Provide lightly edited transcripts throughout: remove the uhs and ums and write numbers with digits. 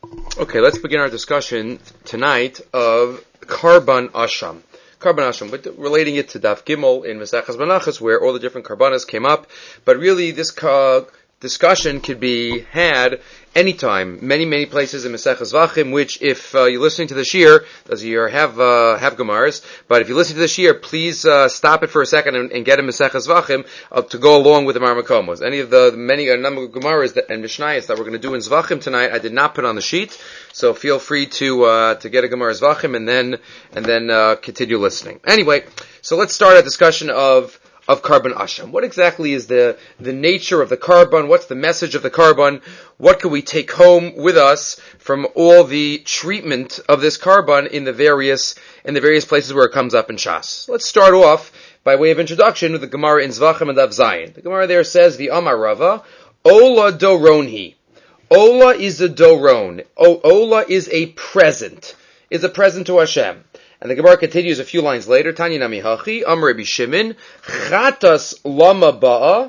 Okay, let's begin our discussion tonight of Karban Asham. Karban Asham, but relating it to Daf Gimel in Maseches Menachos, where all the different Karbanas came up. But really, this discussion could be had anytime, many places in Maseches Vachim, which if you're listening to the Shir, does your have Gemaras, but if you listen to the Shir, please stop it for a second and get a Maseches Vachim to go along with the Marmakomos. Any of the number of Gemaras and Mishnayos that we're going to do in Zvachim tonight, I did not put on the sheet, so feel free to get a Gemaras Vachim and then continue listening. Anyway, so let's start a discussion of Karban Asham. What exactly is the nature of the Karban? What's the message of the Karban? What can we take home with us from all the treatment of this Karban in the various places where it comes up in Shas? Let's start off by way of introduction with the Gemara in Zvachim and Daf Zayin. The Gemara there says, the Amar Rava, Ola Doronhi. Ola is a Doron. Ola is a present. Is a present to Hashem. And the Gemara continues a few lines later. Tanya Nami Hachi, Amr Rabbi Shimon, Chatas lama ba'a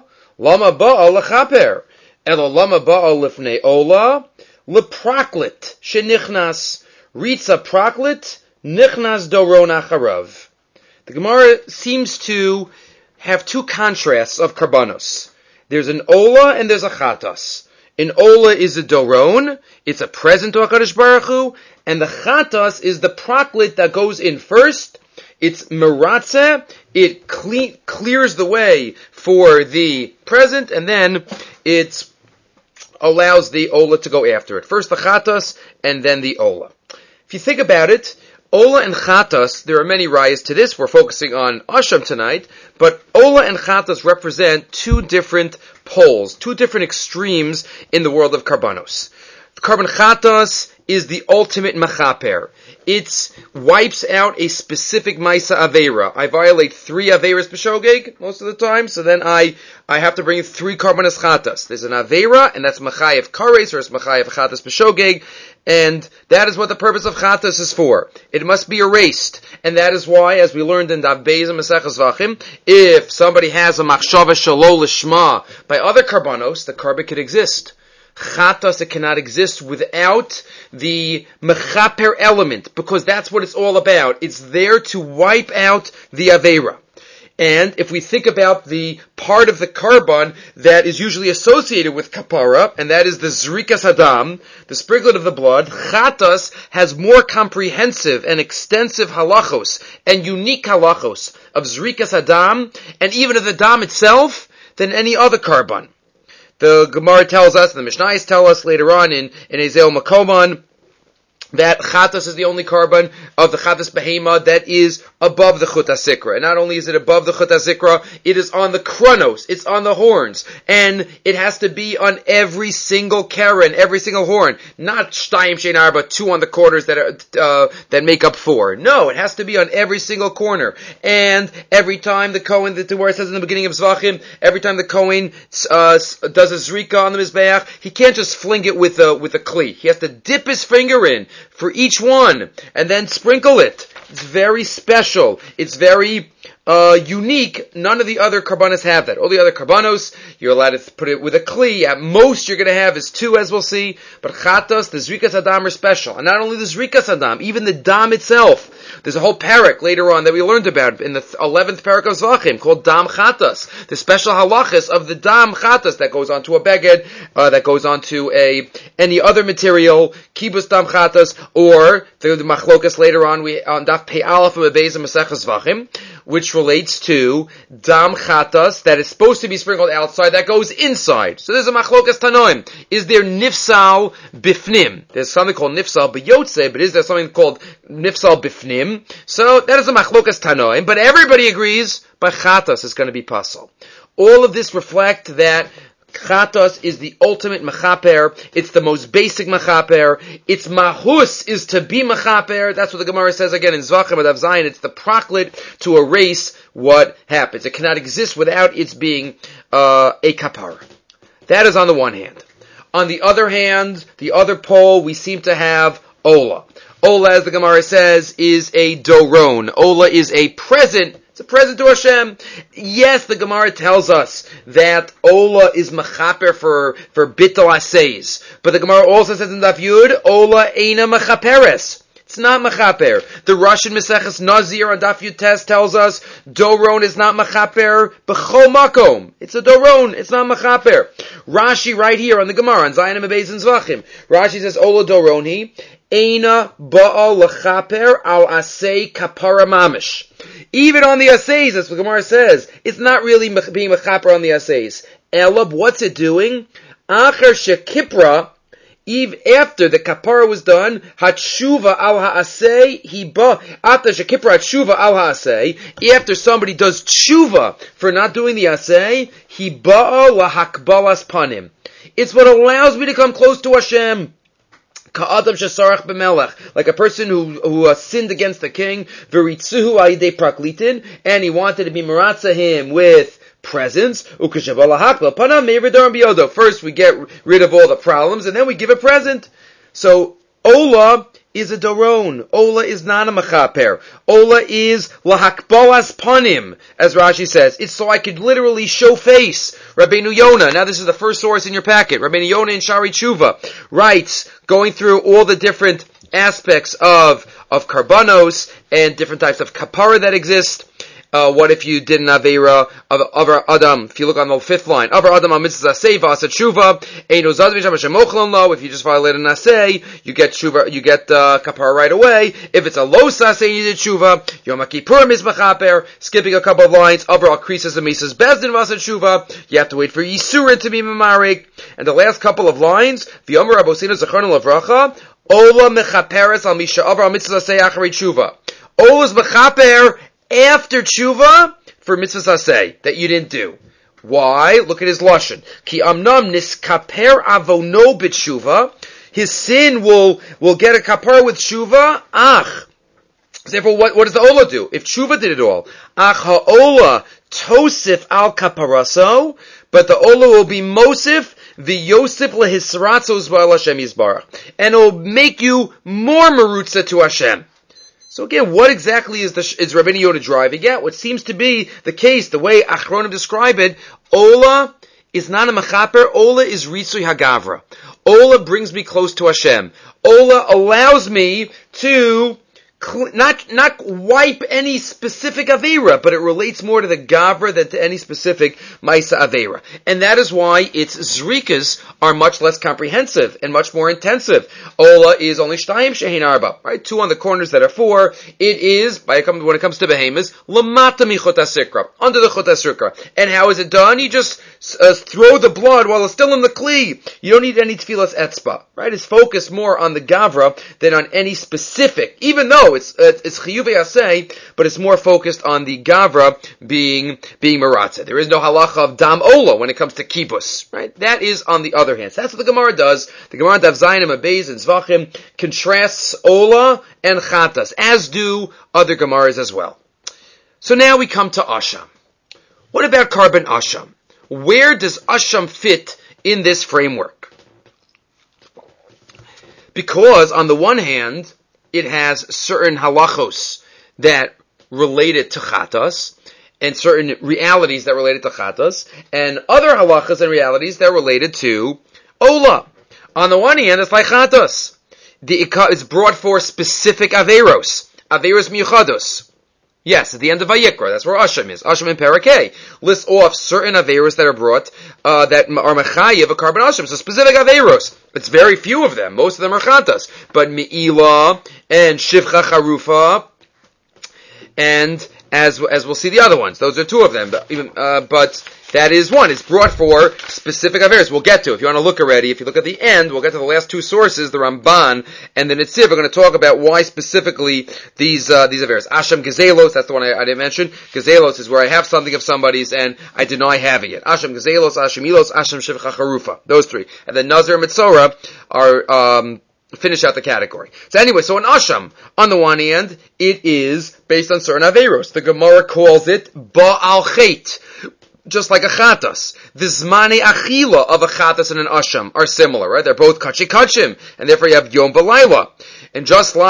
lechaper, elo lama ba'a lifnei ola, lepraklit shenichnas, ritza praklit, nichnas doron acharav. The Gemara seems to have two contrasts of karbanos. There's an ola and there's a chatas. An ola is a doron, it's a present to HaKadosh Baruch Hu, and the chatas is the praklit that goes in first. It's meratze, it clears the way for the present, and then it allows the ola to go after it. First the chatas, and then the ola. If you think about it, ola and chatas, there are many rayas to this. We're focusing on Asham tonight, but ola and chatas represent two different poles, two different extremes in the world of karbanos. The Karban chatas is the ultimate machaper. It wipes out a specific maisa aveira. I violate 3 aveiras b'shogeg most of the time, so then I have to bring 3 karbanas chatas. There's an aveira, and that's machayev kares, or it's machayev chatas b'shogeg, and that is what the purpose of chatas is for. It must be erased, and that is why, as we learned in Daf Beis and Maseches Vachim, if somebody has a machshava shelo lishma by other karbanos, the karban could exist. Chatas, it cannot exist without the mechaper element, because that's what it's all about. It's there to wipe out the aveira. And if we think about the part of the karban that is usually associated with kapara, and that is the zrikas hadam, the sprinkling of the blood, chatas has more comprehensive and extensive halachos and unique halachos of zrikas hadam, and even of the dam itself, than any other karban. The Gemara tells us, and the Mishnayos tell us later on in Ezel Makoman, that chatas is the only karban of the chatas behema that is above the chut hasikra. And not only is it above the chut hasikra, it is on the kronos, it's on the horns, and it has to be on every single keren, every single horn, not shtayim shein arba, 2 on the corners that make up 4. No, it has to be on every single corner. And every time the Kohen, the Gemara says in the beginning of Zvachim, every time the Kohen does a zrika on the mizbeach, he can't just fling it with a kli. He has to dip his finger in for each one, and then sprinkle it. It's very special. It's very unique. None of the other karbanos have that. All the other karbanos, you're allowed to put it with a kli. At most you're going to have is 2, as we'll see. But chatas, the zrikas hadam are special. And not only the zrikas hadam, even the dam itself. There's a whole parak later on that we learned about in the 11th parak of Zvachim called dam chatas. The special halachas of the dam chatas that goes onto a beged, that goes onto any other material, kibus dam chatas, or the machlokas later on on daf pei aleph of Beis and Maseches Zvachim, which relates to dam chatas that is supposed to be sprinkled outside that goes inside. So there's a machlokas tanoim. Is there nifsal bifnim? There's something called nifsal biyotze, but is there something called nifsal bifnim? So that is a machlokas tanoim, but everybody agrees by chatas is going to be pasul. All of this reflect that chatas is the ultimate mechaper. It's the most basic mechaper. Its mahus is to be mechaper. That's what the Gemara says again in Zvachim and Daf Zayin. It's the praklit to erase what happens. It cannot exist without its being a kapar. That is on the one hand. On the other hand, the other pole, we seem to have ola. Ola, as the Gemara says, is a doron. Ola is a present It's a present to Hashem. Yes, the Gemara tells us that Ola is mechaper for bittul aseis. But the Gemara also says in Daf Yud, Ola eina mechaperes. It's not mechaper. The Russian Maseches Nazir on Daf Yud Tes tells us Doron is not mechaper b'chol makom. It's a Doron. It's not mechaper. Rashi right here on the Gemara on Zayin Mebez and Zvachim. Rashi says Ola Doroni eina ba'al lechaper al asei kapara mamish. Even on the aseis, that's what the Gemara says. It's not really being mechaper on the aseis. Elab, what's it doing? Acher shekipra. After the kapara was done, hatshuva al ha'asei, after shekipra hatshuva al ha'asei, after somebody does tshuva for not doing the asei, he ba'a lahakbalas panim. It's what allows me to come close to Hashem. Ka'adam shesarach b'melech, like a person who sinned against the king, v'ritzuhu ayidei praklitin, and he wanted to be maratza him with presents. First we get rid of all the problems, and then we give a present. So Ola is a doron. Ola is not a mechaper. Ola is lahakbalas panim, as Rashi says. It's so I could literally show face. Rabbeinu Yonah, now this is the first source in your packet. Rabbeinu Yonah in Shari Tshuva writes, going through all the different aspects of karbanos and different types of kapara that exist. What if you did an Aveira of Avar Adam? If you look on the fifth line, Avar Adam Amitzvah Asei V'Asa Tshuva Eino Zazmi Sham Hashem Ochlon Lo. If you just violate an Asei, you get Tshuva, you get kapara right away. If it's a Lo Sasei, you did Tshuva. Yom Kippurim is Mechaper. Skipping a couple of lines, Avar Al Krisas Amisas Bezdin V'Asa Tshuva. You have to wait for Yisurin to be Memarik. And the last couple of lines, V'Yomer Abosinu Zecharnu Lavracha Ola Mechaperes Al Misha Avar Mitzvah Asei Acharei Tshuva. Ola is Mechaper after tshuva for mitzvahs aseh that you didn't do. Why? Look at his lashon. Ki amnam niskaper avono b'tshuva. His sin will get a kapar with tshuva. Ach. Therefore, what does the ola do? If tshuva did it all, ach ha'ola tosif al kaparaso, but the ola will be mosif the Yosef lehisratzos ba'al Hashem yisbarach, and it will make you more merutza to Hashem. So again, what exactly is Rabbeinu Yonah driving at? What seems to be the case, the way Achronim describe it, Ola is not a mechaper, Ola is Ritzui Hagavra. Ola brings me close to Hashem. Ola allows me to not wipe any specific Aveira, but it relates more to the Gavra than to any specific Maisa Aveira. And that is why its Zrikas are much less comprehensive and much more intensive. Ola is only Shtayim Shehin Arba, right? 2 on the corners that are 4. It is, when it comes to behemoths, Lamata Mi Chot HaSikra, under the Chot HaSikra. And how is it done? You just throw the blood while it's still in the Kli. You don't need any Tfilas Etzba, right? It's focused more on the Gavra than on any specific, even though it's chiyuv aseh, but it's more focused on the gavra being maratza. There is no halacha of dam ola when it comes to kibbus, right? That is on the other hand. So that's what the Gemara does. The Gemara Daf Zayin Mebez and Zvachim contrasts ola and chatas, as do other Gemaras as well. So now we come to asham. What about karban asham? Where does asham fit in this framework? Because on the one hand, it has certain halachos that related to chatas, and certain realities that related to chatas, and other halachas and realities that related to ola. On the one hand, it's like chatas. It's brought for specific averos miyuchados. Yes, at the end of Vayikra, that's where Asham is. Asham in Parakeh lists off certain averos that are brought, that are mechayev a karban Asham. So specific averos. It's very few of them. Most of them are chatas. But Me'ilah and Shivcha Charufa, and as we'll see the other ones. Those are 2 of them. But that is one. It's brought for specific averos. We'll get to. If you want to look already, if you look at the end, we'll get to the last 2 sources, the Ramban and the Netziv. We're going to talk about why specifically these averos. Asham Gezelos, that's the one I didn't mention. Gezelos is where I have something of somebody's and I deny having it. Asham Gezelos, Asham Ilos, Asham Shivcha Charufa. Those 3. And then Nazir and Mitzorah are, finish out the category. So anyway, so an asham, on the one hand, it is based on certain averos. The Gemara calls it ba'al chet, just like a chatas. The zmane achila of a chatas and an asham are similar, right? They're both kachim, and therefore you have yom v'layla. And just like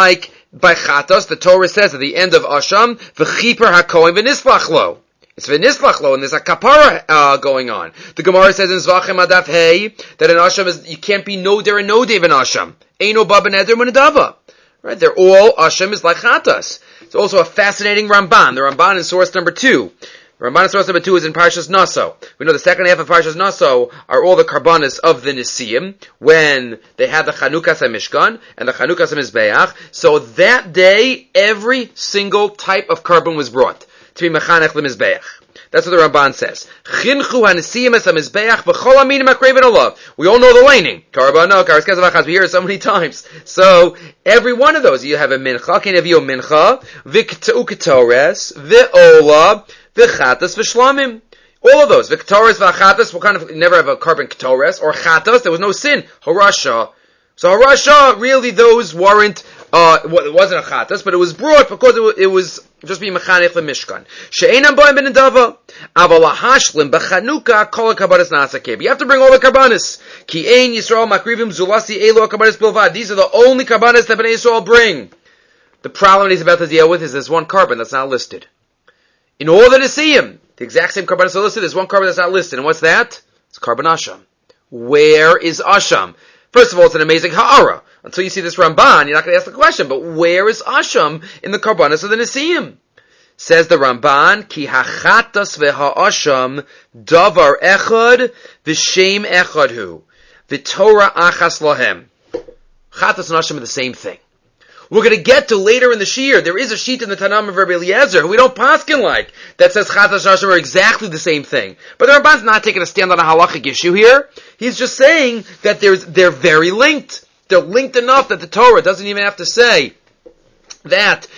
by chatos, the Torah says at the end of Asham, v'chiper hakohen v'nislach lo. It's v'nislach lo, and there's a kapara going on. The Gemara says in Zvachim Adaf Hey that in Asham you can't be noder and nodev in Asham. Eino ba b'neder m'nedava. Right? They're all Asham is like chatos. It's also a fascinating Ramban. The Ramban in source number 2. Ramban source number 2 is in Parshas Naso. We know the second half of Parshas Naso are all the karbanos of the Nesiim when they had the Chanukas HaMishkan and the Chanukas HaMizbeach. So that day, every single type of karban was brought to be mechanech l'mizbeach. That's what the Ramban says. Chinchu hanesiim es hamizbeach v'chol aminim hakreven olav. We all know the laning. Karbano, karas kesavachas. We hear it so many times. So every one of those, you have a mincha, can have you a mincha, v'kta'u ketores, v'ola, v'chatas, v'shlamim. All of those, v'ktores, v'chatas, we'll kind of never have a carbon ketores, or chatas, there was no sin. Harasha. So harasha, really those weren't, it wasn't a chatas, but it was brought because it was just being mechanech l'mishkan. She'enam boim ben nedava, aval hashlim b'chanuka kol karbanis nasakeh. You have to bring all the karbanis. Ki ein Yisrael makrivim zulasi elo karbanis bilvad. These are the only karbanis that Bnei Yisrael bring. The problem he's about to deal with is there's one carbon that's not listed. In all the Nesiim, the exact same karbanis are listed, there's one carbon that's not listed. And what's that? It's carbon Asham. Where is Asham? First of all, it's an amazing ha'ara. Until you see this Ramban, you're not going to ask the question, but where is Asham in the karbanos of the Nesiim? Says the Ramban, Ki hachatas ve'ha'asham davar echad v'shem echad hu v'torah achas lahem. Chatas and Asham are the same thing. We're going to get to later in the Shir. There is a sheet in the Tanam of Rabbi Eliezer who we don't paskin like that says Chatas and Asham are exactly the same thing. But the Ramban's not taking a stand on a halachic issue here. He's just saying that they're very linked. They're linked enough that the Torah doesn't even have to say that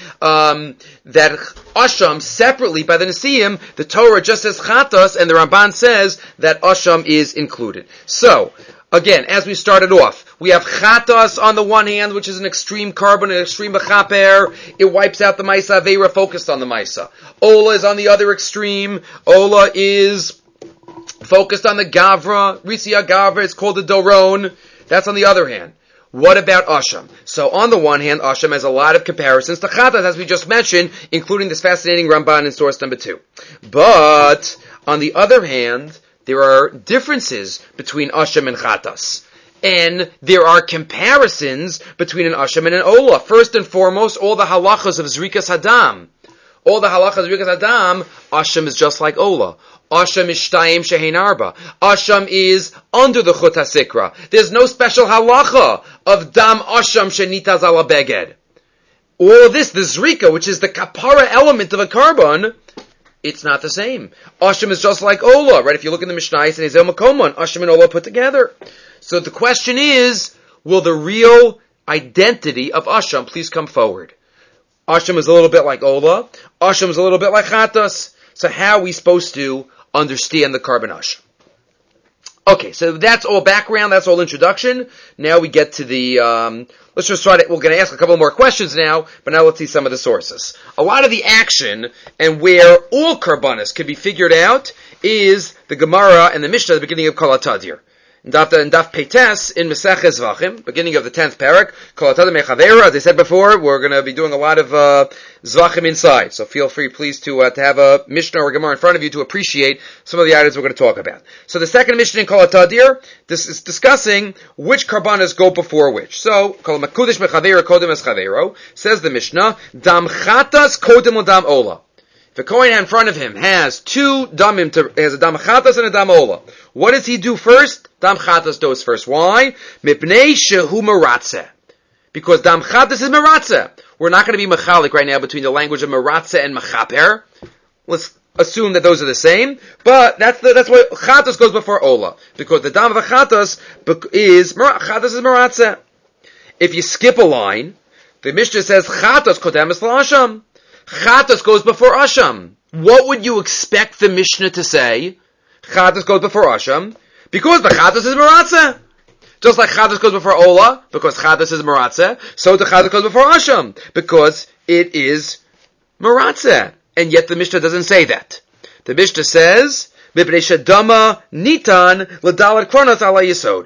Asham separately by the Nesiim. The Torah just says Chatas, and the Ramban says that Asham is included. So, again, as we started off, we have Chatas on the one hand, which is an extreme carbon, an extreme mechaper. It wipes out the Maisa Aveira focused on the Maisa. Ola is on the other extreme. Ola is focused on the Gavra. Risia Gavra is called the Doron. That's on the other hand. What about Asham? So on the one hand, Asham has a lot of comparisons to Chatas, as we just mentioned, including this fascinating Ramban in source number 2. But on the other hand, there are differences between Asham and Chatas. And there are comparisons between an Asham and an Ola. First and foremost, all the halachas of Zrikas Hadam. All the halachas of Zrikas Hadam, Asham is just like Ola. Asham is Shtayim Shehein Arba. Asham is under the Chut HaSikra. There's no special halacha of Dam Asham Shenitaz Ala Beged. All of this, the Zrika, which is the kapara element of a carbon, it's not the same. Asham is just like Ola, right? If you look in the Mishnayos and Ezel Makomon, Asham and Ola put together. So the question is, will the real identity of Asham please come forward? Asham is a little bit like Ola. Asham is a little bit like Chatas. So how are we supposed to understand the carbon Asham? Okay, so that's all background, that's all introduction. Now we get to the, let's just try to, we're going to ask a couple more questions now, but now let's see some of the sources. A lot of the action and where all karbanos can be figured out is the Gemara and the Mishnah at the beginning of Kol HaTadir. In Daf Peites, in Meseches Zvachim, beginning of the 10th parak, Kol HaTadir Mechavera, as I said before, we're going to be doing a lot of Zvachim inside, so feel free please to have a Mishnah or Gemara in front of you to appreciate some of the items we're going to talk about. So the second Mishnah in Kol HaTadir, this is discussing which karbanos go before which. So, Kol Makudish Mechavera Kodem Es Chavero, says the Mishnah, Dam Chatas Kodem L'Dam Ola. The Kohen in front of him has two damim, has a dam chatas and a dam ola. What does he do first? Dam chatas goes first. Why? Mipnei shehu meratzeh. Because dam chatas is meratzeh. We're not going to be mechalik right now between the language of meratzeh and mechaper. Let's assume that those are the same. But that's why chatas goes before ola. Because the dam of the chatas is meratzeh. If you skip a line, the Mishnah says chatas kodem es l'asham. Chatas goes before Asham. What would you expect the Mishnah to say? Chatas goes before Asham, because the Chatas is Meratzeh. Just like Chatas goes before Ola, because Chatas is Meratzeh, so the Chatas goes before Asham, because it is Meratzeh. And yet the Mishnah doesn't say that. The Mishnah says, Mipnei shedama nitan l'dalat kronos ala yisod.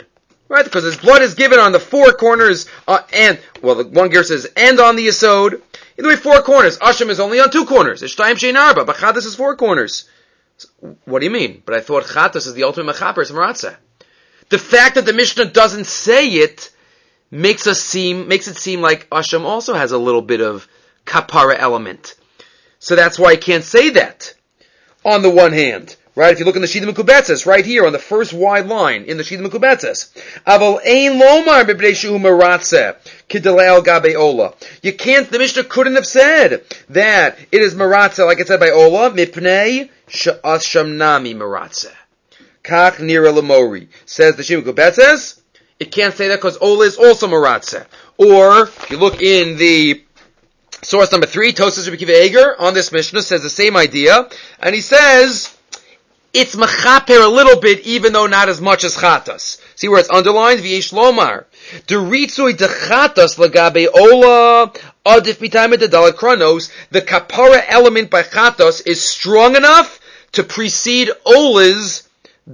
Right? Because his blood is given on the four corners, the one gear says, and on the yesod. Either way, four corners. Asham is only on two corners. It's Shtayim Shein Arba, but Chatas is four corners. What do you mean? But I thought Chatas is the ultimate mechaper, it's Maratza. The fact that the Mishnah doesn't say it makes it seem like Asham also has a little bit of kapara element. So that's why I can't say that. On the one hand, right? If you look in the Shida Mekubetzes, right here on the first wide line in the Shida Mekubetzes, Aval ein lomar b'bnei shehu maratze k'delei al gabe ola. You can't. The Mishnah couldn't have said that it is maratze like it said by Ola mipnei she'asham nami maratze. Kach nira lemori says the Shida Mekubetzes. It can't say that because Ola is also maratze. Or if you look in the source number 3, Tosas Rabbi Akiva Eiger on this Mishnah says the same idea, and he says it's mechaper a little bit, even though not as much as chatas. See where it's underlined? V'yesh lomar deritzui dechatas lagabe ola adif mitayim dedalat kronos. The kapara element by chatas is strong enough to precede Ola's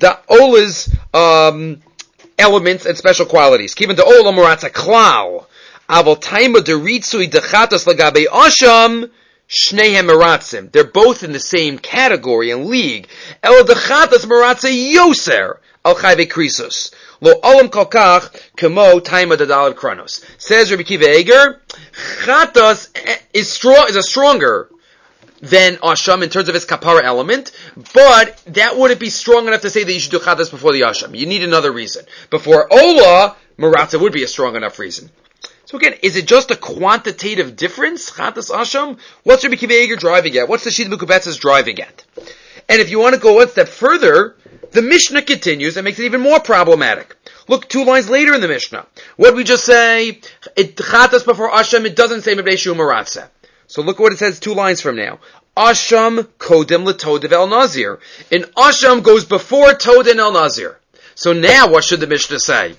elements and special qualities. Given to Ola Maratza Klal. Aval taima deritzui dechatas lagabe asham shnehem meratzim. They're both in the same category and league. El dechatas meratze yoser al chayve krisos. Lo olam kolkach kemo taima dedalav kranos. Says Rabbi Akiva Eiger, chatas is stronger than asham in terms of its kapara element, but that wouldn't be strong enough to say that you should do chatas before the asham. You need another reason. Before Ola, meratze would be a strong enough reason. So again, is it just a quantitative difference? Chatas Asham? What's Rabbi Akiva Eiger driving at? What's the Shida Mekubetzes driving at? And if you want to go one step further, the Mishnah continues and makes it even more problematic. Look 2 lines later in the Mishnah. What did we just say? Chatas before Asham, it doesn't say Mebnei Shehu Maratze. So look what it says 2 lines from now. Asham kodem l'todev el nazir. And Asham goes before Toda and el nazir. So now what should the Mishnah say?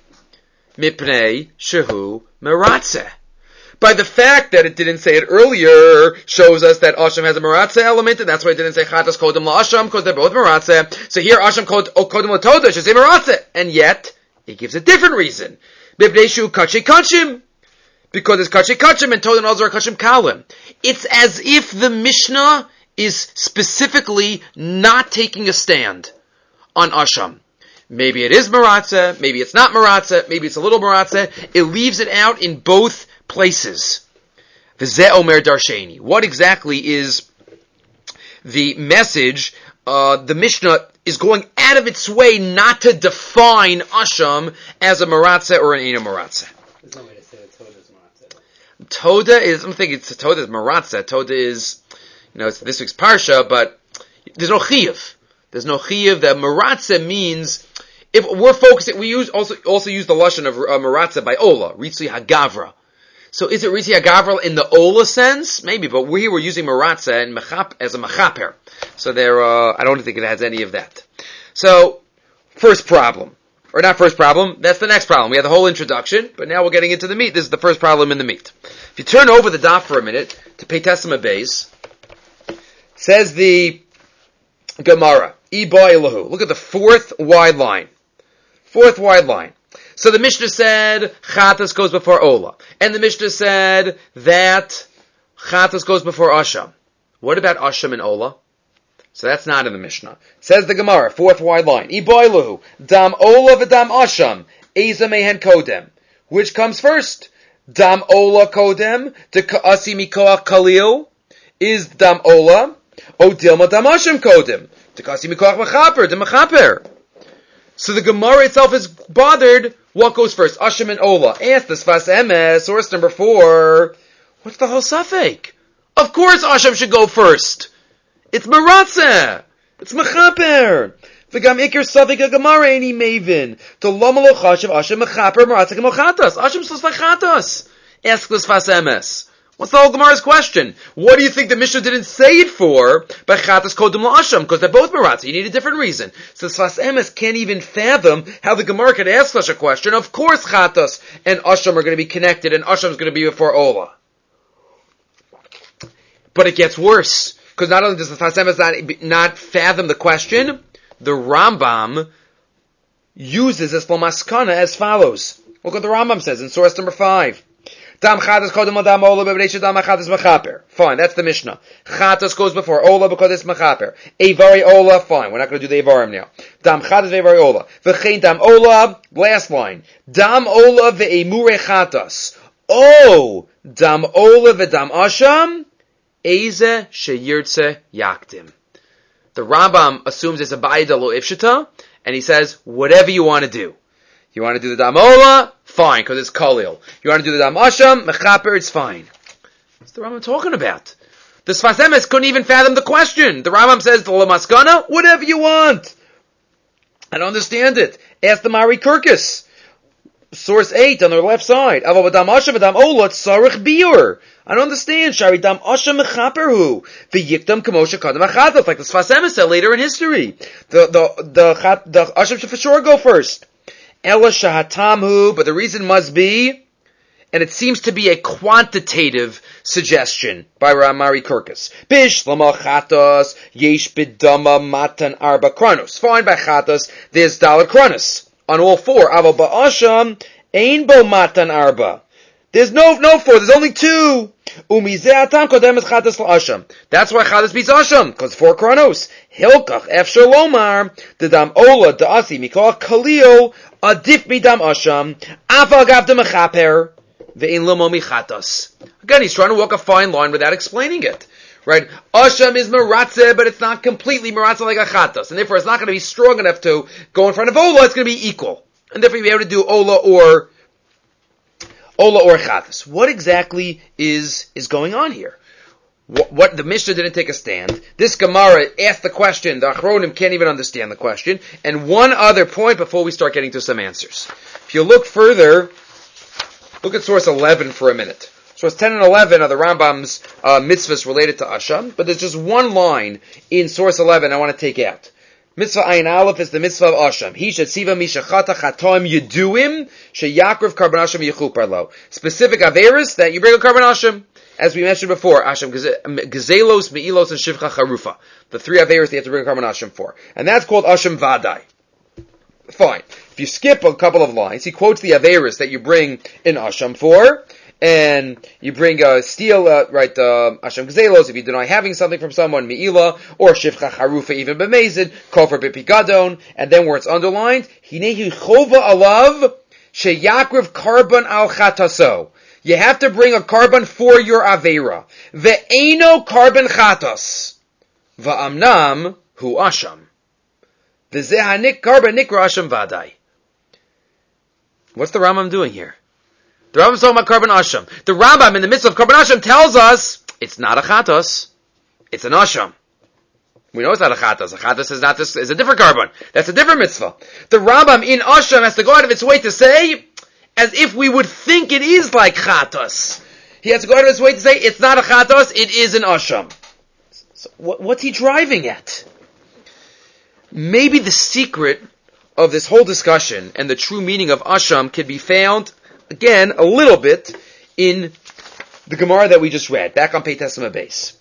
Mipnei shehu meratze. By the fact that it didn't say it earlier, shows us that Asham has a meratze element, and that's why it didn't say chatas kodem la'asham, because they're both meratze. So here Asham kodem l'toda should say meratze. And yet, it gives a different reason. Mipnei shehu kache kachim. Because it's kache kachim, and Toda and Azar are kachim kalim. It's as if the Mishnah is specifically not taking a stand on Asham. Maybe it is maratze, maybe it's not maratze, maybe it's a little maratze. It leaves it out in both places. V'zeh omer darsheni. What exactly is the message? The Mishnah is going out of its way not to define Asham as a maratze or an ain't maratze. There's no way to say that Toda is maratze. Toda is, I'm thinking Toda is maratze. Toda is, it's this week's parsha, but there's no chiyuv. There's no chiyuv. The maratze means, if we're focusing, we also use the lashon of maratze by Ola, Ritzui Hagavra. So is it Ritzui Hagavra in the Ola sense? Maybe, but we're using maratze and as a mechaper. So I don't think it has any of that. So, first problem. Or not first problem, that's the next problem. We had the whole introduction, but now we're getting into the meat. This is the first problem in the meat. If you turn over the daf for a minute to Peitesima Beis, says the Gemara, Iba Elahu. Look at the 4th wide line. 4th wide line. So the Mishnah said Chatas goes before Ola. And the Mishnah said that Chatas goes before Asham. What about Asham and Ola? So that's not in the Mishnah. Says the Gemara, 4th wide line. Iboiluhu, Dam Ola v'Dam Asham, Eza mehen kodem. Which comes first? Dam Ola kodem, de Ka'asi mikoach kalil, is Dam Ola, o Dilma Dam Asham kodem, de Ka'asi mikoach mechaper, de mechaper. So the Gemara itself is bothered. What goes first? Asham and Ola. Ask the Sfas Emes, source number 4. What's the whole suffix? Of course Asham should go first. It's maratze. It's mechaper. V'gam ikir suffix a Gemara any maven. To loma lo chashav Asham mechaper maratze kemo chatas. Asham sus like chatas. Ask the Sfas Emes. What's the whole Gemara's question? What do you think the Mishnah didn't say it for by Chatas Kodem La'asham? Because they're both Maratze. You need a different reason. So Sfas Emes can't even fathom how the Gemara could ask such a question. Of course Chatas and Asham are going to be connected, and Asham is going to be before Ola. But it gets worse. Because not only does the Sfas Emes not fathom the question, the Rambam uses this lamaskana as follows. Look what the Rambam says in source number 5. Dam chatas kodem al dam ola b'b'deisha dam chatas mechaper. Fine, that's the Mishnah. Chatas goes before ola because it's mechaper. Eivari ola, fine. We're not going to do the eivarim now. Dam chatas ve'eivari ola. V'chein dam ola, last line. Dam ola ve'emure chatas. Oh, dam ola ve'dam asham, eze sheyirtze yakdim. The Rambam assumes it's a ba'ida lo ifshita, and he says, whatever you want to do. You want to do the dam ola? Fine, because it's kalil. You want to do the dam asham? Mechaper, it's fine. What's the Rambam talking about? The Sfas Emes couldn't even fathom the question. The Rambam says, the lamaskana, whatever you want. I don't understand it. Ask the Mari Kirkus. Source 8 on their left side. Aval b'dam asham v'dam ola tzarich biur. I don't understand. Shari dam asham mechaperhu v'yiktam kamosha kadam achatas, like the Sfas Emes said later in history. The asham should for sure go first. Ela shahatamhu, but the reason must be, and it seems to be a quantitative suggestion by Ramari Kirkus. Bish lama chatas yesh bidama matan arba kronos. Fine, by chatas there's dalet kronos on all 4. Aval ba'asham ein bo matan arba. There's no 4. There's only 2. Umizeatam kodemes chatas la'asham. That's why chatas beats asham, because 4 kronos. Hilkach efshar lomar dedam ola da'asi mikol kalil adif midam asham afal gav mechaper ve'in lomo michatas. Again, he's trying to walk a fine line without explaining it. Right? Asham is meratze, but it's not completely meratze like a chatas, and therefore it's not going to be strong enough to go in front of ola. It's going to be equal, and therefore you'll be able to do ola or chatas. What exactly is going on here? What the Mishnah didn't take a stand. This Gemara asked the question. The Achronim can't even understand the question. And one other point before we start getting to some answers. If you look further, look at source 11 for a minute. Source 10 and 11 are the Rambam's mitzvahs related to Asham, but there's just one line in source 11 I want to take out. Mitzvah Ayin Aleph is the mitzvah of Asham. He should siva mishachata chatoim yeduim sheyakrav karban Asham yichupar lo. Specific averis that you bring a karban Asham. As we mentioned before, Asham gezelos, meilos, and shivcha charufa. The 3 averis they have to bring a karban Asham for. And that's called Asham vadai. Fine. If you skip a couple of lines, he quotes the averis that you bring in Asham for, and you bring a steel, Asham Gzelos, if you deny having something from someone, Me'ila, or Shivcha Harufa, even B'mezid, Kofar B'pigadon, and then where it's underlined, Hinehi Chova Alav, Sheyakriv Karban Al Chataso. You have to bring a carbon for your Aveira. Ve'eno Karban Chatas. Va'amnam Hu Asham. V'zehanik Karban Nikra Asham Vadai. What's the Rambam doing here? The Rambam is talking about Karban Asham. The Rambam in the midst of Karban Asham tells us it's not a Chatos, it's an Asham. We know it's not a Chatos. A Chatos is not this, is a different Karban. That's a different mitzvah. The Rambam in Asham has to go out of its way to say, as if we would think it is like Chatos. He has to go out of his way to say it's not a Chatos, it is an Asham. So what's he driving at? Maybe the secret of this whole discussion and the true meaning of Asham can be found again, a little bit, in the Gemara that we just read, back on Pei Tesima base.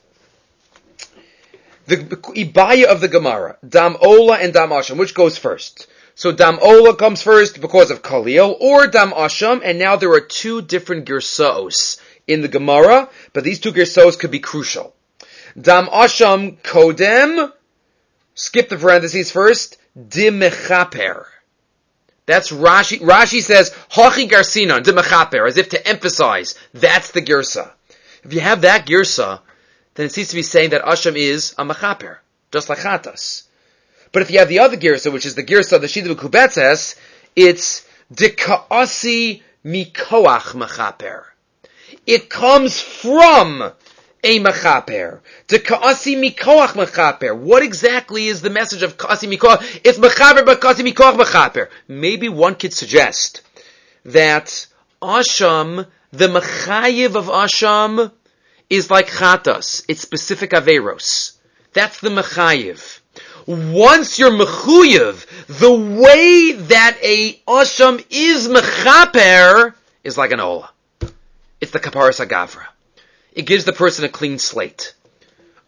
The Ibaya of the Gemara, Dam Ola and Dam Asham, which goes first? So Dam Ola comes first because of Kalil, or Dam Asham, and now there are 2 different Girsaos in the Gemara, but these 2 Girsaos could be crucial. Dam Asham Kodem, skip the parentheses first, Dim Mechaper. That's Rashi. Rashi says, Hachi Garsinon, de Mechaper, as if to emphasize, that's the Girsa. If you have that Girsa, then it seems to be saying that Asham is a Mechaper, just like Chatas. But if you have the other Girsa, which is the Girsa of the Shida B'Kubetzes, it's de Ka'asi Mikoach Mechaper. It comes from a mechaper. To ka'asi mikoach mechaper. What exactly is the message of ka'asi mikoach? It's mechaper, but ka'asi mikoach mechaper. Maybe one could suggest that Asham, the mechayiv of Asham, is like chatas. It's specific averos. That's the mechayiv. Once you're mechuyev, the way that a Asham is mechaper is like an ola. It's the kaparas hagavra. It gives the person a clean slate.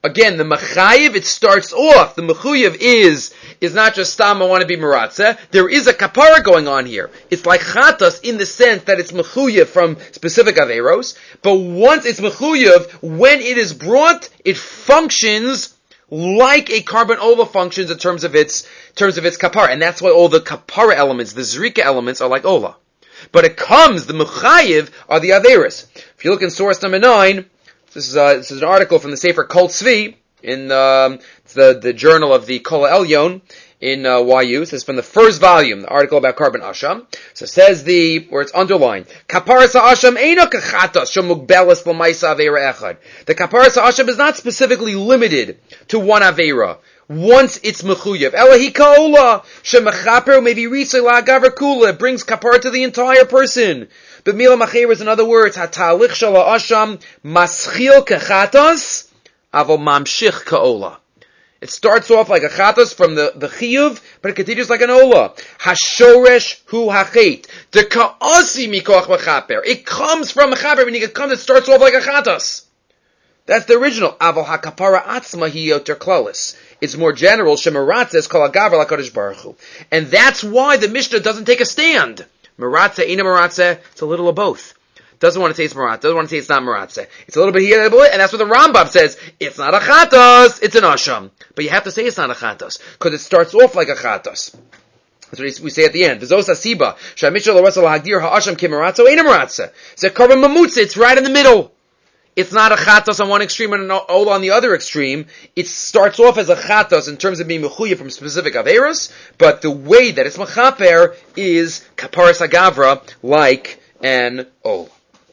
Again, the mechayiv, it starts off, the mechuyev is not just stam, I want to be meratzeh. There is a kapara going on here. It's like chatas in the sense that it's mechuyev from specific averos, but once it's mechuyev, when it is brought, it functions like a carbon ola functions in terms of its kapara. And that's why all the kapara elements, the zrika elements, are like ola. But it comes, the mechayiv are the averos. If you look in source number 9, this is an article from the Sefer Kol Tzvi in the journal of the Kol Elyon in YU. This is from the first volume, the article about carbon asham. So it says where it's underlined, Kaparas ha'asham eino kachatas shemugbelas l'maisa aveira echad. The Kaparas ha'asham is not specifically limited to one aveira. Once it's mechuyev, elahi kaola shemechaper maybe risay la'agaver kula. It brings kapara to the entire person. But mila macher is, in other words, hatalich shala asham maschil kechatas aval mamshich kaola. It starts off like a chatas from the chiyuv, but it continues like an ola. Hashoresh hu hachet. De ka'asi mikoch mechaper. It comes from mechaper, meaning it starts off like a chatas. That's the original. Aval hakapara atzma hi yoter klalis. It's more general. Shemaratze is kol hagaver lakadosh baruch hu. And that's why the Mishnah doesn't take a stand. Maratze, ina maratze, it's a little of both. Doesn't want to say it's maratze, doesn't want to say it's not maratze. It's a little bit here, and that's what the Rambam says. It's not a chatos, it's an asham. But you have to say it's not a chatos, because it starts off like a chatos. That's what we say at the end. V'zos hasiba, sha'mishal l'rasal ha'agdir ha'asham ki maratze, ina maratze. It's a korban mamutze, it's right in the middle. It's not a chatos on one extreme and an ola on the other extreme. It starts off as a chatos in terms of being mechuyev from specific averos, but the way that it's mechaper is kaparas agavra, like an ola.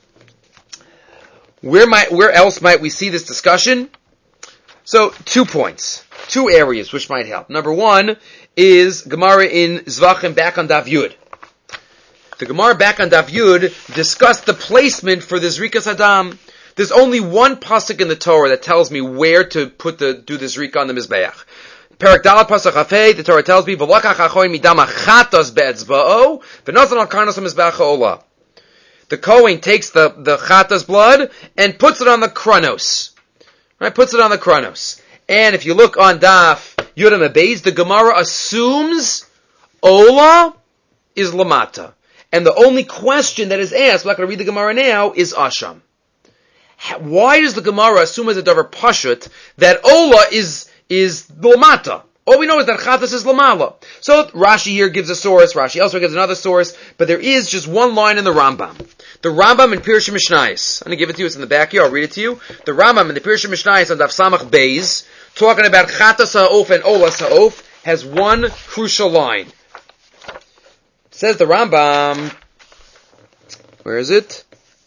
Where else might we see this discussion? So, 2 points. 2 areas which might help. Number 1 is Gemara in Zvachim back on Daf Yud. The Gemara back on Daf Yud discussed the placement for the Zrikas Adam. There's only one pasuk in the Torah that tells me where to do the Zrika on the Mizbeach. Perak Dalet pasuk Hafei, the Torah tells me, V'lakach hachoin midam achatos be'etzba'o, v'nozan al karnos ha-Mizbeach ha'olah. The Kohen takes the chatas blood and puts it on the kronos. Right? Puts it on the kronos. And if you look on Daf Yudam Abayz, the Gemara assumes Ola is Lamata. And the only question that is asked, we're not going to read the Gemara now, is Asham. Why does the Gemara assume as a davar pashut that Ola is Lamata? All we know is that Chatas is Lamala. So Rashi here gives a source, Rashi elsewhere gives another source, but there is just one line in the Rambam. The Rambam in Pirush Mishnayos. I'm going to give it to you, it's in the back here, I'll read it to you. The Rambam in the Pirush Mishnayos on Daf Samach Beis, talking about Chatas ha'of and Ola ha'of, has one crucial line. It says the Rambam, where is it?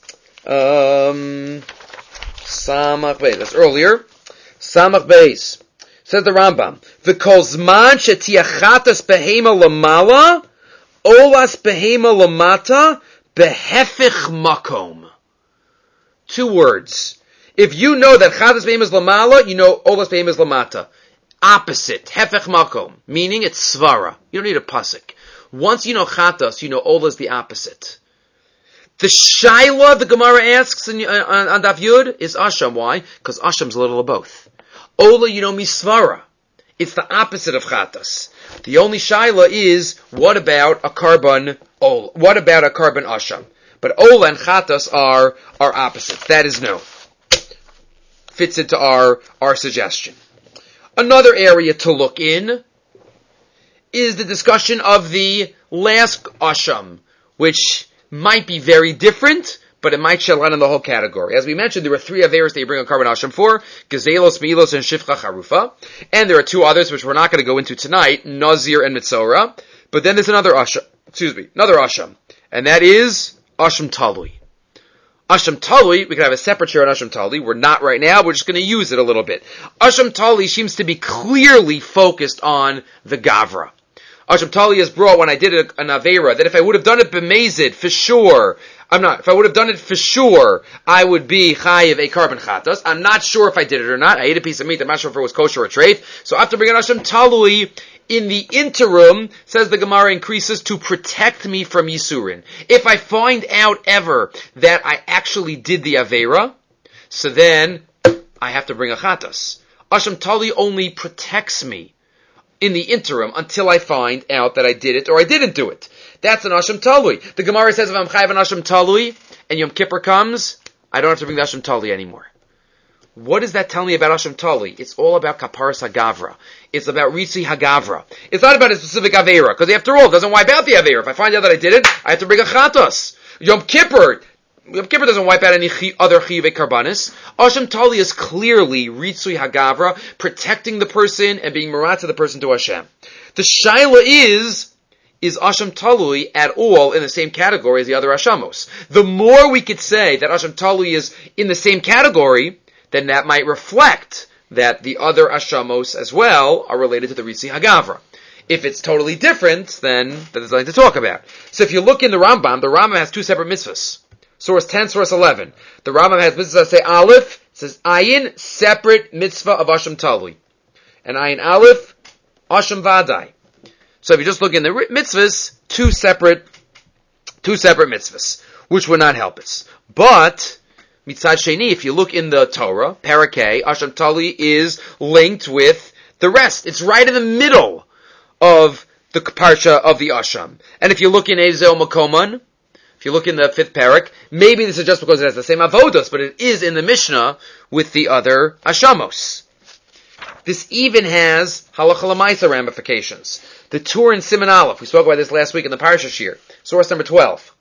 Samach Beis, that's earlier. Samach Beis. Says the Rambam, V'kol zman shetiachatas behema lamala, olas behema lamata, behefich makom. 2 words. If you know that chatas behema is lamala, you know olas behema is lamata. Opposite, hefech makom, meaning it's svara. You don't need a pasuk. Once you know chatas, you know ola is the opposite. The shaila the Gemara asks on Daf Yud is asham. Why? Because asham's a little of both. Ola, you know, misvara. It's the opposite of chatas. The only shaila is, what about a carbon ola? What about a carbon asham? But ola and chatas are opposites. That is no. Fits into our suggestion. Another area to look in is the discussion of the last asham, which might be very different, but it might shed light on the whole category. As we mentioned, there were 3 averos that you bring a carbon asham for, gezelos, milos, and shifcha charufa. And there are 2 others which we're not going to go into tonight, nazir and mitzora. But then there's another asham. And that is asham talui. Asham talui, we could have a separate share on asham talui. We're not right now, we're just going to use it a little bit. Asham talui seems to be clearly focused on the gavra. Asham Tali has brought when I did an Avera that if I would have done it b'mezid for sure, if I would have done it for sure, I would be chayiv a carbon chatas. I'm not sure if I did it or not. I ate a piece of meat. I'm not sure if it was kosher or treif. So after bringing Asham Talui, in the interim, says the Gemara, increases to protect me from Yisurin. If I find out ever that I actually did the Avera, so then I have to bring a chatas. Asham Tali only protects me in the interim until I find out that I did it or I didn't do it. That's an Asham Talui. The Gemara says if I'm chayav an Asham Talui and Yom Kippur comes, I don't have to bring the Asham Talui anymore. What does that tell me about Asham Talui? It's all about Kaparas HaGavra. It's about Ritzi HaGavra. It's not about a specific Aveira, because after all, it doesn't wipe out the Aveira. If I find out that I did it, I have to bring a Chatos. Yom Kippur doesn't wipe out any other Chiyuvei Karbanis. Asham Tali is clearly Ritzui HaGavra, protecting the person and being Marat to the person to Hashem. The Shaila is Asham Talui at all in the same category as the other Ashamos? The more we could say that Asham Talui is in the same category, then that might reflect that the other Ashamos as well are related to the Ritzui HaGavra. If it's totally different, then there's nothing to talk about. So if you look in the Rambam has two separate mitzvahs. Source 10, source 11. The Rambam has mitzvahs that say Aleph, it says Ayin, separate mitzvah of Asham Talui. And Ayin Aleph, Asham Vadai. So if you just look in the mitzvahs, two separate mitzvahs, which would not help us. But, Mitzad Sheni, if you look in the Torah, Parakeh, Asham Talui is linked with the rest. It's right in the middle of the parsha of the Asham. And if you look in Ezeo Makoman, if you look in the fifth parak, maybe this is just because it has the same avodos, but it is in the Mishnah with the other Ashamos. This even has halacha l'maisa ramifications. The Tur in Siman Aleph, we spoke about this last week in the Parsha Shir, source number 12.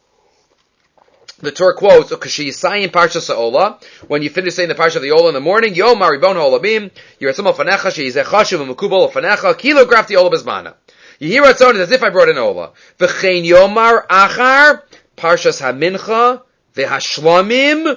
The Tur quotes, "Ukashi Yisayim Parsha Sa'ola." When you finish saying the Parsha of the Ola in the morning, Yom Maribon Ha'olabim, Yiratzim Alfanecha Sheizeh Chashuv V'Mukubal Alfanecha Kilo Grafti Ola Bezmana. Yehiratzon is as if I brought an Ola. V'chein Yomar Achar Parshas HaMincha V'Hashlamim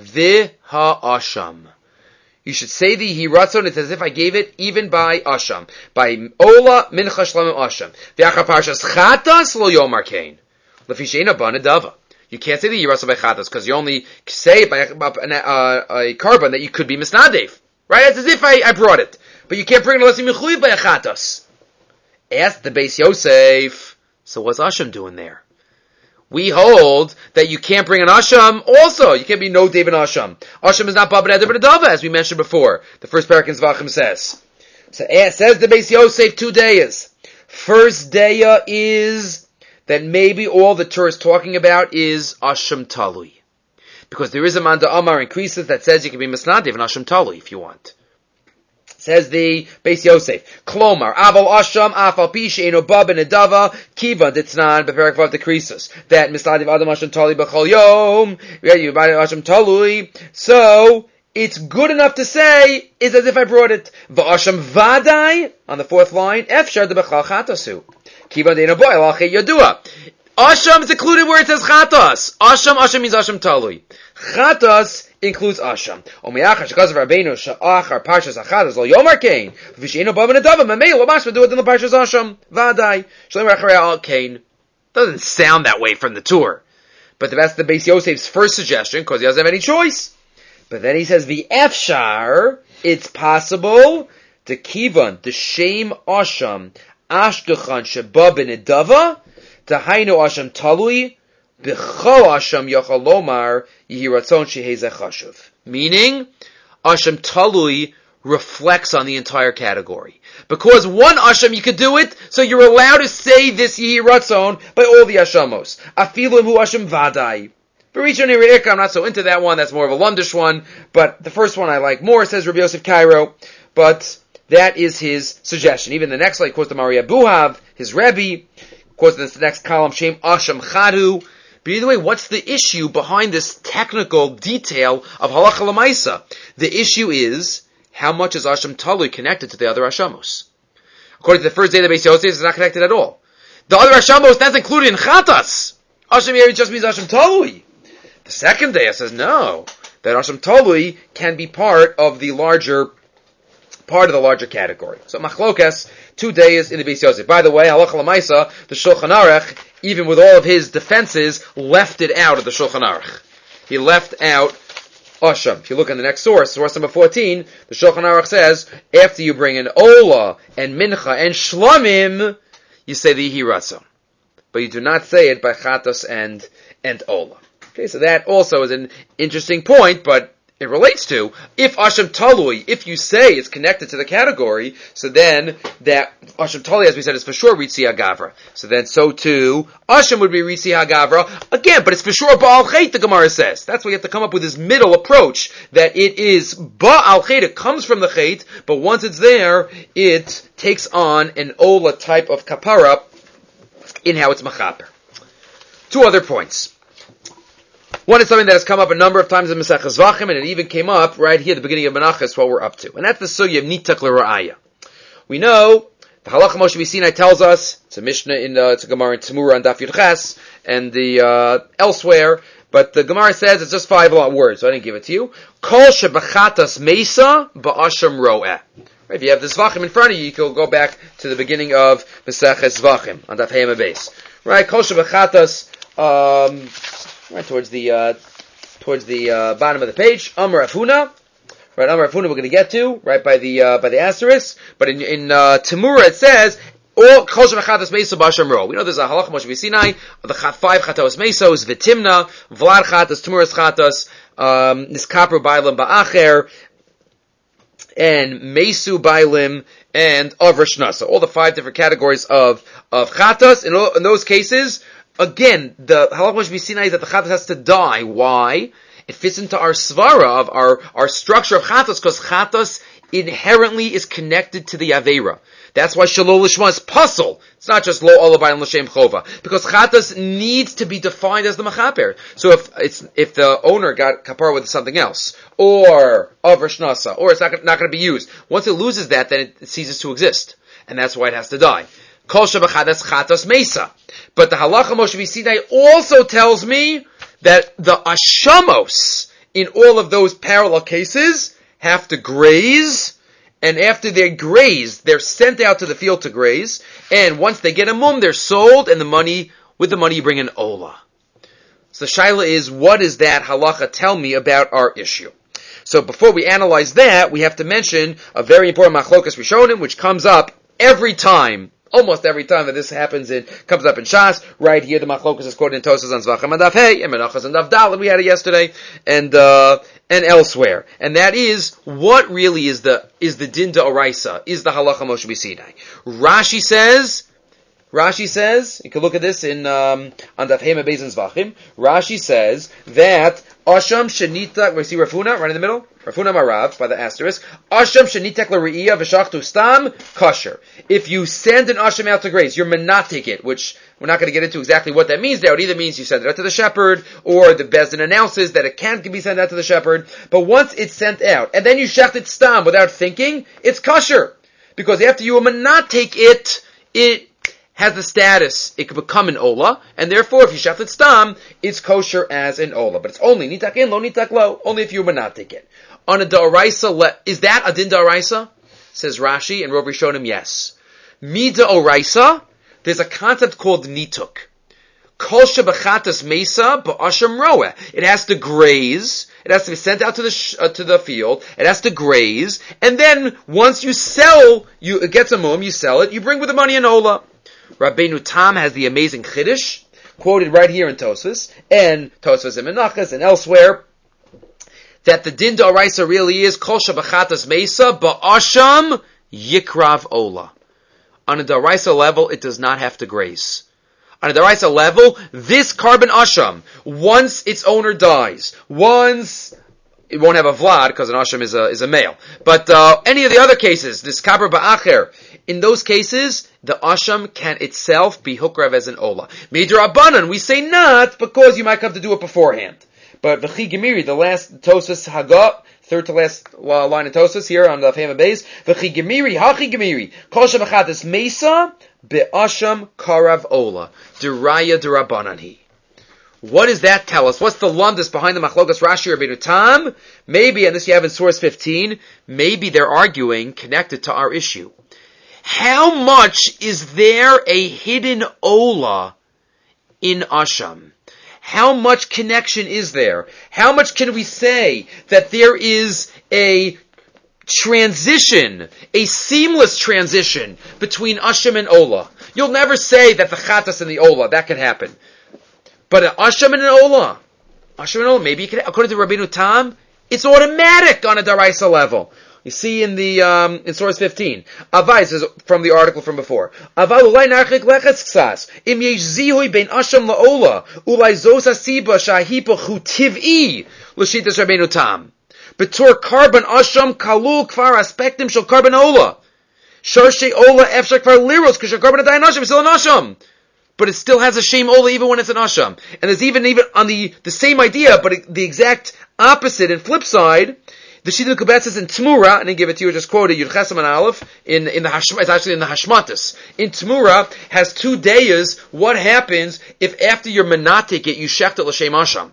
V'Ha'asham. You should say the Yehiratzon, it's as if I gave it even by Asham. By Ola Mincha Shlamim Asham. V'Achar Parshas Chatas Lo Yomar Kain. L'fisheina Banadava. You can't say the Yiratzon by Chatas, because you only say it by a carbon that you could be Misnadev. Right? It's as if I brought it. But you can't bring it unless you're Mechuyev by a Chatas. Ask the Beis Yosef, so what's Asham doing there? We hold that you can't bring an Asham also. You can't be no David Asham. Asham is not Baba Adava, as we mentioned before. The first parak in Zvachim says. So says the Beis Yosef 2 days. First day is that maybe all the Torah is talking about is Asham Talui. Because there is a Manda Amar in Krisis that says you can be Misnadev and Asham Talui if you want. Says the Beis Yosef, Klomar, Aval Asham, Afal Pi, She'eno Ba Benedava, Kiva Ditznan, Beperak Vav Dekrisus. That Misnadev Adam Asham Talui B'chol Yom, Asham Talui. So, it's good enough to say, is as if I brought it. V'Asham Vadai, on the fourth line, Efshar de B'chal Chatasu. Kiva De'eno Ba, Elachei Yadua. Asham is included where it says Chatas. Asham means Asham Talui. Chatas includes Asham. Omiachar shekazav Rabbeinu sha'achar parshas achadas lo yomar kain v'sheinu ba v'nedava mamei lo mashma do it in the parshas Asham v'adai shalom racharei al kain. Doesn't sound that way from the Tur, but that's the Beis Yosef's first suggestion because he doesn't have any choice. But then he says the Efshar, it's possible to kivan the shame Asham ashkechan sheba v'nedava to hainu Asham Talui. Meaning, Asham Talui reflects on the entire category. Because one Asham you could do it, so you're allowed to say this Yehiratzon by all the Ashamos. Afilim hu Asham Vadai. I'm not so into that one, that's more of a Lundish one, but the first one I like more, says Rabbi Yosef Cairo, but that is his suggestion. Even the next line quotes the Maria Buhav, his Rebbe, quotes the next column, Shem Asham Chadu. But either way, what's the issue behind this technical detail of halacha l'maisa? The issue is, how much is Asham Talui connected to the other Ashamos? According to the first day of the Beis Yosef, it's not connected at all. The other Ashamos, that's included in Chatas. Asham here just means Asham Talui. The second day says, no, that Asham Talui can be part of the larger category. So Machlokas, 2 days in the Beis Yosef. By the way, halacha l'maisa, the Shulchan Aruch, even with all of his defenses, left it out of the Shulchan Aruch. He left out Asham. If you look in the next source number 14, the Shulchan Aruch says, after you bring in Ola and Mincha and Shlamim, you say the Yehiratzon. But you do not say it by Chatas and Ola. Okay, so that also is an interesting point, but it relates to, if Asham Talui, if you say it's connected to the category, so then that Asham Talui, as we said, is for sure Ritzi HaGavra. So then, so too, Asham would be Ritzi HaGavra, again, but it's for sure Ba'al Chet, the Gemara says. That's why you have to come up with this middle approach, that it is Ba'al Chet, it comes from the Chet, but once it's there, it takes on an Ola type of kapara in how it's Machaper. Two other points. One is something that has come up a number of times in Maseches Zvachim, and it even came up right here at the beginning of Menachos, what we're up to. And that's the sugya of Nitak l'Ra'aya. We know, the Halacha Moshe Sinai tells us, it's a Mishnah it's a Gemara in Tzemura and Daf Yud Ches, and the, elsewhere, but the Gemara says it's just 5 words, so I didn't give it to you. Kol shebechatas mesa ba'asham ro'eh. If you have the Zvachim in front of you, you can go back to the beginning of Maseches Zvachim, on Daf Heyama Beis. Right, Kol shebechatas, right, towards the bottom of the page, Amar Rav Huna. Right, Amar Rav Huna we're going to get to, right, by the asterisk. But in Tzemura it says, all Kol Shebechatas Meso B'Asham Ro. We know there's a Halacha Moshe Sinai, the 5 Chatos Mesos, V'Timna, Vlad Chatos, Tmuras Chatos, Niskapru Bailim Ba'acher, and Mesu Bailim, and Avra Shnasa. All the 5 different categories of Chatos. In those cases, again, the Halach Moshe Sinai is that the Chatos has to die. Why? It fits into our svara of our structure of Chatos, because Chatos inherently is connected to the Aveira. That's why Shalol Lishma is puzzle. It's not just Lo Olabayim L'Shem Chova. Because Chatos needs to be defined as the Machaper. So if the owner got kapar with something else, or Avra Shnasa, or it's not going to be used, once it loses that, then it ceases to exist. And that's why it has to die. Kol Shebechatas Chatos Mesa. But the Halacha Moshe Sinai also tells me that the Ashamos in all of those parallel cases have to graze, and after they graze, they're sent out to the field to graze, and once they get a mum, they're sold, and with the money you bring an Ola. So the shaila is, what does that halacha tell me about our issue? So before we analyze that, we have to mention a very important machlokas rishonim, which comes up every time, almost every time that this comes up in Shas. Right here, the machlokas is quoted in Tosas on Zvachim and Daf Hey, and Menachos and Daf Dalet, we had it yesterday, and elsewhere. And that is, what really is the din d'oraisa, is the halacha Moshe Sinai. Rashi says, you can look at this on Daf Hema Beis and Zvachim. Rashi says that Asham Shenitak, we see Rav Huna right in the middle, Rav Huna Marav by the asterisk. Asham Shenitak l'Re'iyah v'shachtu stam kosher. If you send an Asham out to graze, you're menatik it, which we're not going to get into exactly what that means there. It either means you send it out to the shepherd, or the Bezdin announces that it can't be sent out to the shepherd. But once it's sent out, and then you shecht it stam without thinking, it's kosher. Because after you menatik it has the status, it could become an Ola, and therefore if you shecht it stam, it's kosher as an Ola. But it's only nitak in, lo nitak lo, only if you menatik it. On a da'oraisa, is that a din da'oraisa? Says Rashi, and Rav Rishonim, yes. Mi da'oraisa, there's a concept called nituk. Kol shebechatas mesa ba'asham roeh. It has to graze. It has to be sent out to the field. It has to graze, and then once you sell, it gets a mum. You sell it. You bring with the money an Ola. Rabbeinu Tam has the amazing chiddush quoted right here in Tosfos and Menachos and elsewhere, that the din d'oraisa really is kol shebechatas mesa ba'asham yikrav Ola. On a d'oraisa level, it does not have to graze. On a d'oraisa level, this carbon asham, once its owner dies, it won't have a vlad, because an asham is a male. But any of the other cases, this kabra ba'acher, in those cases, the asham can itself be hukrav as an ola. Midrabanan, we say not, because you might have to do it beforehand. But v'chi gemiri, the last Tosas Haggah, third to last line of Tosas here on the Fema Beis, v'chi gemiri, hachi gemiri, kol shebechatas mesa be'asham karav ola, deraya derabanan hi. What does that tell us? What's the lumdus behind the machlokas Rashi Rabbeinu Tam? Maybe, and this you have in source 15, maybe they're arguing connected to our issue. How much is there a hidden ola in asham? How much connection is there? How much can we say that there is a transition, a seamless transition between asham and ola? You'll never say that the chatas and the ola, that can happen. But an asham and an ola, maybe you can, according to Rabbeinu Tam, It's automatic on a daraisa level. You see in the in source 15, Avai, this is from the article from before. Avai ulai narchik lechetz ksas im yesh zihui bein asham laola ulai zos hasiba shahipa chutiv'i l'shitas Rabbeinu Tam betor carbon asham kalul kvar aspektim shel carbon ola sharshe ola efshar kvar liros k'shar carbon adayin asham still an asham. But it still has a shame ola even when it's an asham. And there's even on the same idea, but the exact opposite and flip side. The Shidduch Kabetz says in Tmura, and I give it to you, just quoted Yud Chesam and Aleph, in the it's actually in the Hashmatis. In Tmura, has 2 days, what happens if after you're menatik it, you sheft it l'shem asham?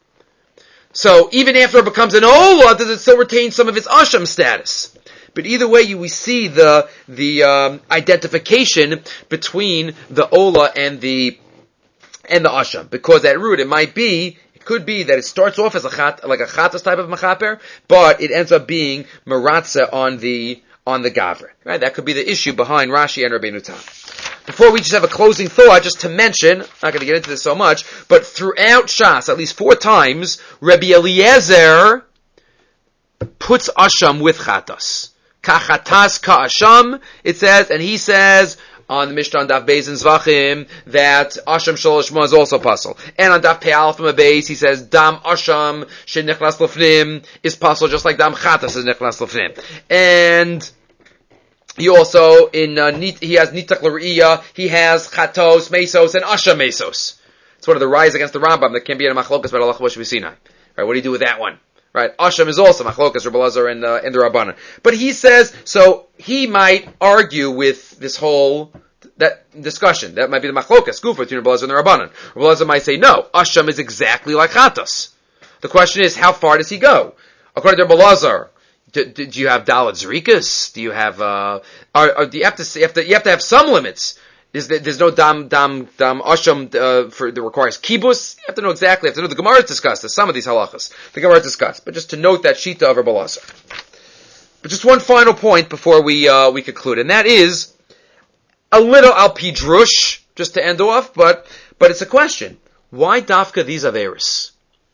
So, even after it becomes an ola, does it still retain some of its asham status? But either way, we see the identification between the ola and the asham. Because at root, could be that it starts off as like a chatas type of mechaper, but it ends up being maratza on the gavra. Right? That could be the issue behind Rashi and Rabbeinu Tam. Before we just have a closing thought, just to mention, not going to get into this so much, but throughout Shas, at least 4 times, Rabbi Eliezer puts asham with chatas. Kachatas ka'asham, it says, and he says, on the Mishnah on Daf Beis and Zvachim, that Asham Shalosh Ma is also puzzle. And on Daf Pei Aleph from Beis, he says, Dam Asham Shenichnas Lefnim is puzzle, just like Dam Chatas is Nichnas Lefnim. And he also, he has Nitach L'Re'iyah, he has Chatos, Mesos, and Asham Mesos. It's one of the rise against the Rambam that can be in a Machlokas by Allah Moshe Sinai. Right, what do you do with that one? Right, Asham is also Machlokas, Rebbe Lazar, and the Rabbanan. But he says, so he might argue with this whole that discussion. That might be the Machlokas, Gufa, between Rebbe Lazar and the Rabbanan. Rebbe Lazar might say, no, Asham is exactly like Chatas. The question is, how far does he go? According to Rebbe Lazar, do you have Dalet Zrikas? Do you have, you have to have some limits. There's no dam asham that requires kibus. You have to know exactly. You have to know the Gemara discussed. There's some of these halachas the Gemara discussed, but just to note that shita of Rebbe Lazar. But just one final point before we conclude, and that is a little al pidrush, just to end off. But it's a question: why dafka these averis?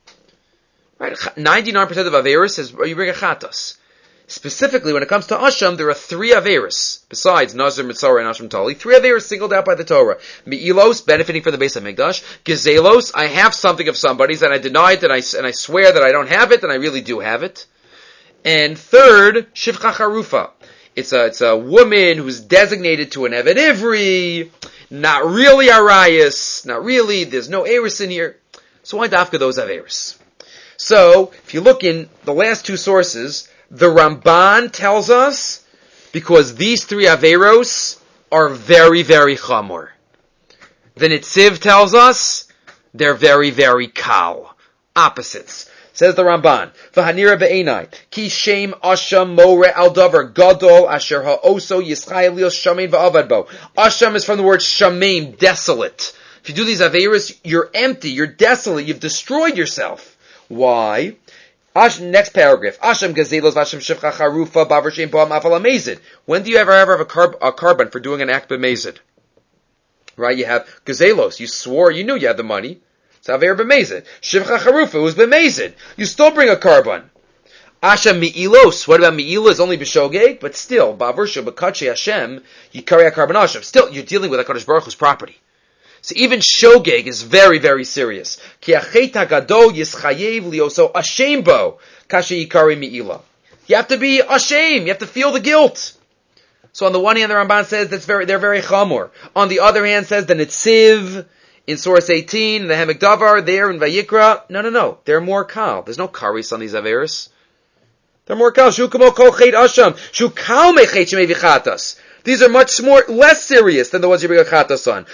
Right, 99% of averis is you bring a chatas. Specifically, when it comes to Asham, there are 3 Averis, besides Nazir, Mitzvah, and Asham Tali. 3 Averis singled out by the Torah. Me'ilos, benefiting from the base of Mikdash. Gezelos, I have something of somebody's, and I deny it, and I swear that I don't have it, and I really do have it. And third, Shivcha Charufa. It's a woman who's designated to an Eved Ivri, not really Arayas, not really, there's no Eris in here. So why dafka those Averis? So, if you look in the last 2 sources, the Ramban tells us, because these 3 Averos are very, very chamor. The Nitziv tells us, they're very, very kal. Opposites. Says the Ramban, V'hanira be'enai, ki shem asham more al davar gadol asher ha'oso yischai lios shamein va'avad bo. Asham is from the word shamein, desolate. If you do these Averos, you're empty, you're desolate, you've destroyed yourself. Why? Next paragraph. Asham gazelos v'asham shivcha charufa bavar shem boam afal amazid. When do you ever have a carbon for doing an act b'mazid? Right? You have gazelos. You swore you knew you had the money. It's aver b'mazid. Shivcha charufa was b'mazid. You still bring a carbon. Asham mi'ilos. What about mi'ilos? Only b'shogeg, but still bavar shem b'kache Hashem you carry a carbon asham. Still, you're dealing with HaKadosh Baruch Hu's property. So even shogeg is very, very serious. Ki achet hagadol yischayev lioso ashembo kashe yikari mi'ila. You have to be ashamed. You have to feel the guilt. So on the one hand, the Ramban says they're very chamor. On the other hand, says the Nitziv in source 18, the Hemek Davar there in Vayikra. No. They're more kal. There's no karis on these averis. They're more kal. Shu kamo kol chet asham. Shu kal mechet shemei vichatas. These are much less serious than the ones you bring a chatas on.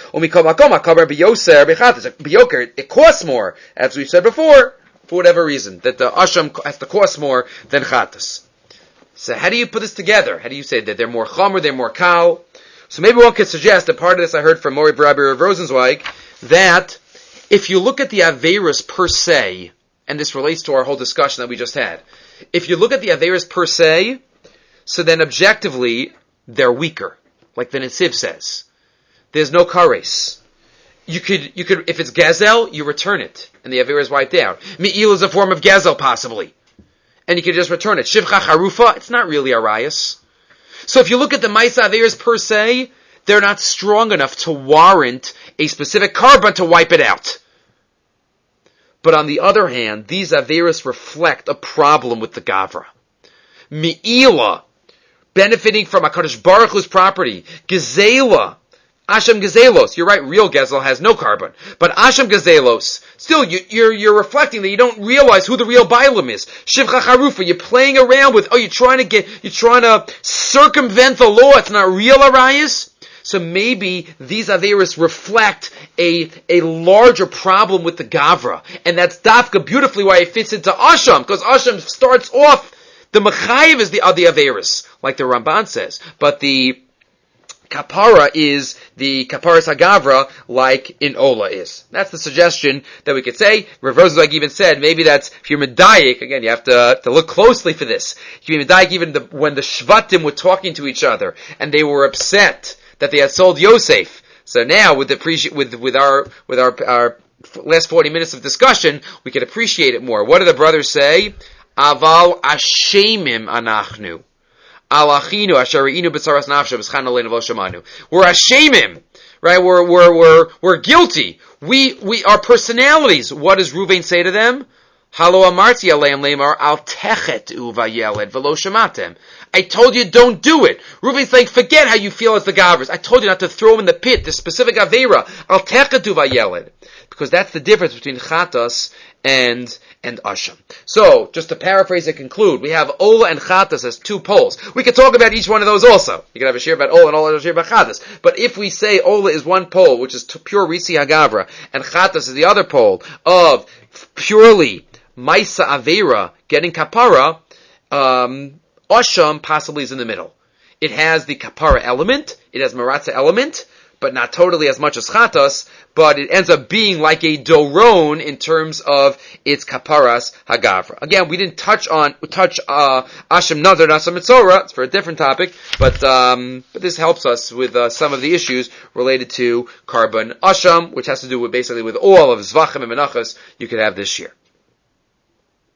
It costs more, as we've said before, for whatever reason, that the asham has to cost more than chatas. So how do you put this together? How do you say that they're more chomer, they're more kal? So maybe one could suggest, that part of this I heard from Mori Barabi of Rosenzweig, that if you look at the Averis per se, and this relates to our whole discussion that we just had, if you look at the Averis per se, so then objectively, they're weaker, like the Nitziv says. There's no kares. You could, if it's gazel, you return it, and the Avera is wiped out. Me'il is a form of gazel, possibly. and you can just return it. Shivcha Harufa, it's not really a rayas. So if you look at the Maisa Averis per se, they're not strong enough to warrant a specific carbon to wipe it out. But on the other hand, these Averis reflect a problem with the Gavra. Me'ila, benefiting from HaKadosh Baruch Hu's property. Gezela, Ashem Gezelos. You're right, real Gezel has no carbon. But Ashem Gezelos, still, you're reflecting that you don't realize who the real Bailam is. Shivcha Harufa, you're playing around with, you're trying to circumvent the law. It's not real Arayas. So maybe these Averis reflect a larger problem with the Gavra. And that's Dafka beautifully why it fits into Asham, because Asham starts off, the Mechayiv is the Averis, like the Ramban says. But the Kapara is the Kaparas HaGavra, like in Ola is. That's the suggestion that we could say. Rav Rosenzweig even said, maybe that's, if you're Medayik, again, you have to look closely for this. If you're Medayik, even when the Shvatim were talking to each other, and they were upset that they had sold Yosef. So now, with our last 40 minutes of discussion, we can appreciate it more. What do the brothers say? Aval Ashemim Anachnu. Alachinu Asharinu B'tzaras Nafsha B'schan Aleinu V'Shamanu. We're Ashemim, right? We're guilty. We our personalities. What does Ruvain say to them? Halo Amarti Aleim Leimar Al Techet Uvayeled V'Lo Shamatem. I told you don't do it. Ruvain's saying, forget how you feel as the Gavras. I told you not to throw him in the pit, the specific Aveira. Al Techet Uvayeled. Because that's the difference between Chatas and Asham. So, just to paraphrase and conclude, we have Ola and Chatas as two poles. We could talk about each one of those also. You can have a share about Ola and Ola and a share about Chatas. But if we say Ola is one pole, which is pure Risi Hagavra, and Chatas is the other pole of purely Maisa Aveira getting Kapara, Asham possibly is in the middle. It has the Kapara element, it has Maratza element, but not totally as much as Chatas, but it ends up being like a Doron in terms of its Kaparas Hagavra. Again, we didn't touch Asham Nazar and Asham Mitzorah, it's for a different topic, but this helps us with some of the issues related to Carbon Asham, which has to do with basically with all of Zvachim and Menachas you could have this year.